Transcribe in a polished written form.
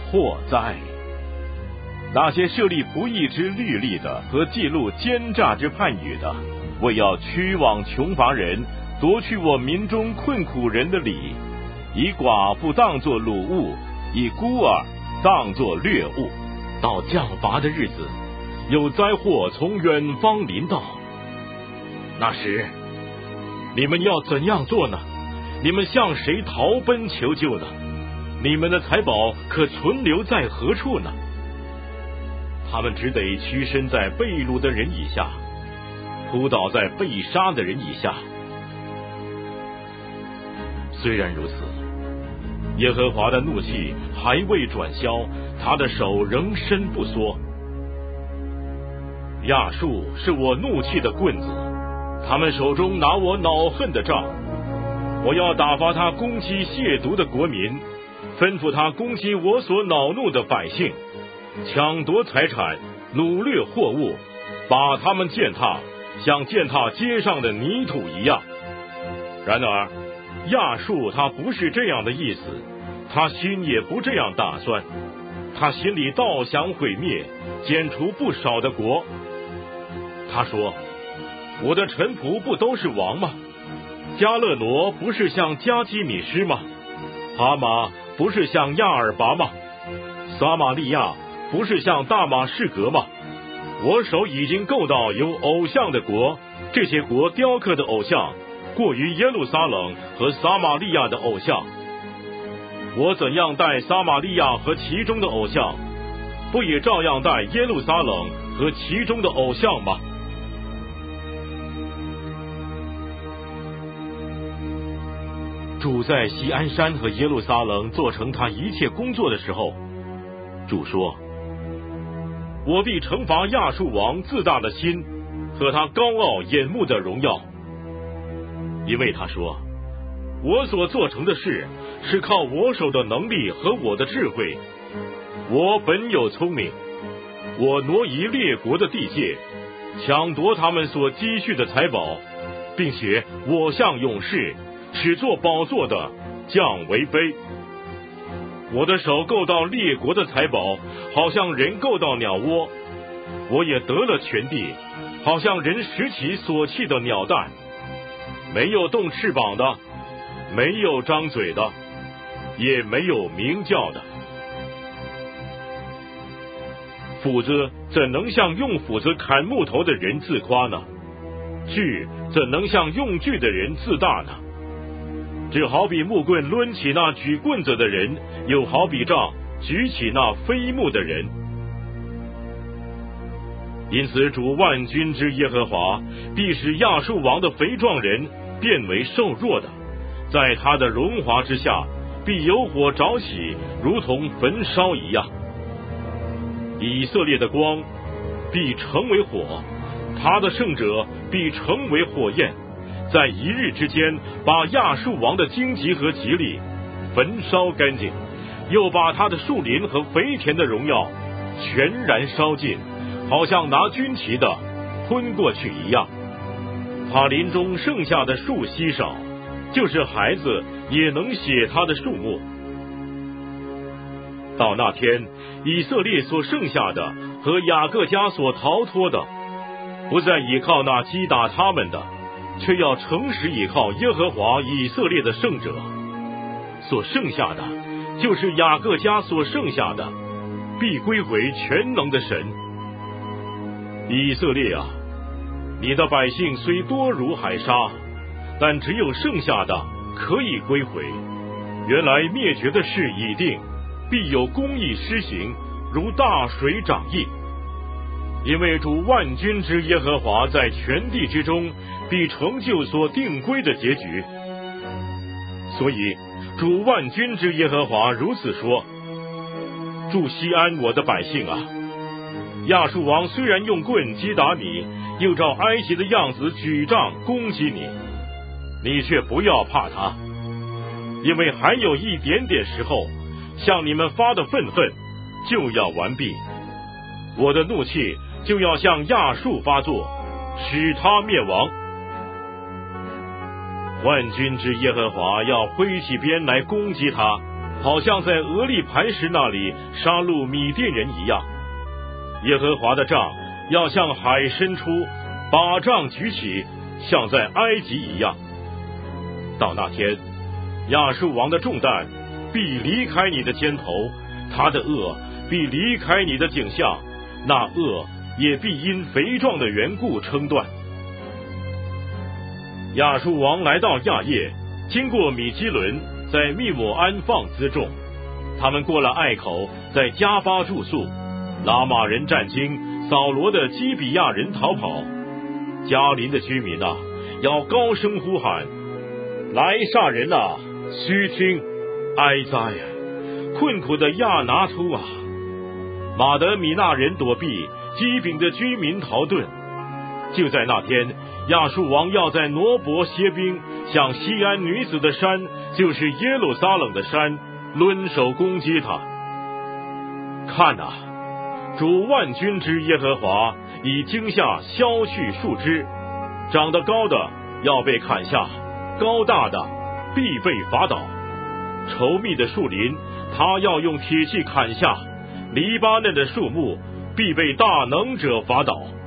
祸哉！那些设立不义之律例的和记录奸诈之判语的，为要驱往穷乏人，夺去我民中困苦人的理，以寡妇当作掳物，以孤儿当作掠物。到降罚的日子，有灾祸从远方临到。那时，你们要怎样做呢？你们向谁逃奔求救呢？你们的财宝可存留在何处呢？他们只得屈身在被掳的人以下，扑倒在被杀的人以下。虽然如此，耶和华的怒气还未转消，他的手仍伸不缩。亚述是我怒气的棍子，他们手中拿我恼恨的杖。我要打发他攻击亵渎的国民，吩咐他攻击我所恼怒的百姓，抢夺财产，掳掠货物，把他们践踏，像践踏街上的泥土一样。然而亚述他不是这样的意思，他心也不这样打算，他心里倒想毁灭，剪除不少的国。他说：我的臣仆不都是王吗？加勒挪不是像加基米施吗？哈马不是像亚尔拔吗？撒玛利亚不是像大马士革吗？我手已经够到有偶像的国，这些国雕刻的偶像过于耶路撒冷和撒玛利亚的偶像。我怎样待撒玛利亚和其中的偶像，不也照样待耶路撒冷和其中的偶像吗？主在锡安山和耶路撒冷做成他一切工作的时候，主说：我必惩罚亚述王自大的心和他高傲眼目的荣耀，因为他说：我所做成的事是靠我手的能力和我的智慧，我本有聪明，我挪移列国的地界，抢夺他们所积蓄的财宝，并且我像勇士，使做宝座的降为卑。我的手够到列国的财宝，好像人够到鸟窝，我也得了全地，好像人拾起所弃的鸟蛋。没有动翅膀的，没有张嘴的，也没有鸣叫的。斧子怎能向用斧子砍木头的人自夸呢？锯怎能向用锯的人自大呢？只好比木棍抡起那举棍子的人，又好比杖举起那飞木的人。因此主万军之耶和华必使亚述王的肥壮人变为瘦弱的，在他的荣华之下必有火着起，如同焚烧一样。以色列的光必成为火，他的圣者必成为火焰，在一日之间把亚述王的荆棘和吉利焚烧干净，又把他的树林和肥田的荣耀全然烧尽，好像拿军旗的吞过去一样。他林中剩下的树稀少，就是孩子也能写他的树木。到那天，以色列所剩下的和雅各家所逃脱的，不再倚靠那击打他们的，却要诚实倚靠耶和华以色列的圣者。所剩下的，就是雅各家所剩下的，必归回全能的神。以色列啊，你的百姓虽多如海沙，但只有剩下的可以归回。原来灭绝的事已定，必有公义施行，如大水涨溢。因为主万军之耶和华在全地之中必成就所定规的结局。所以主万军之耶和华如此说：住西安我的百姓啊，亚述王虽然用棍击打你，又照埃及的样子举杖攻击你，你却不要怕他，因为还有一点点时候，向你们发的愤恨就要完毕，我的怒气就要向亚述发作，使他灭亡。万军之耶和华要挥起鞭来攻击他， 好像在俄利磐石那里杀戮米甸人一样。耶和华的杖要向海伸出，把杖举起，像在埃及一样。到那天，亚述王的重担必离开你的肩头，他的恶必离开你的颈项，那恶也必因肥壮的缘故撑断。亚述王来到亚叶，经过米基伦，在密抹安放辎重。他们过了隘口，在加巴住宿。拉玛人战惊，扫罗的基比亚人逃跑。加林的居民啊，要高声呼喊：来杀人啊，须听！哀哉啊，困苦的亚拿突啊！马德米纳人躲避，基丙的居民逃遁。就在那天，亚述王要在挪伯歇兵，向西安女子的山，就是耶路撒冷的山，抡手攻击他。看啊，主万军之耶和华以惊吓削去树枝，长得高的要被砍下，高大的必被伐倒。稠密的树林，他要用铁器砍下；黎巴嫩的树木必被大能者伐倒。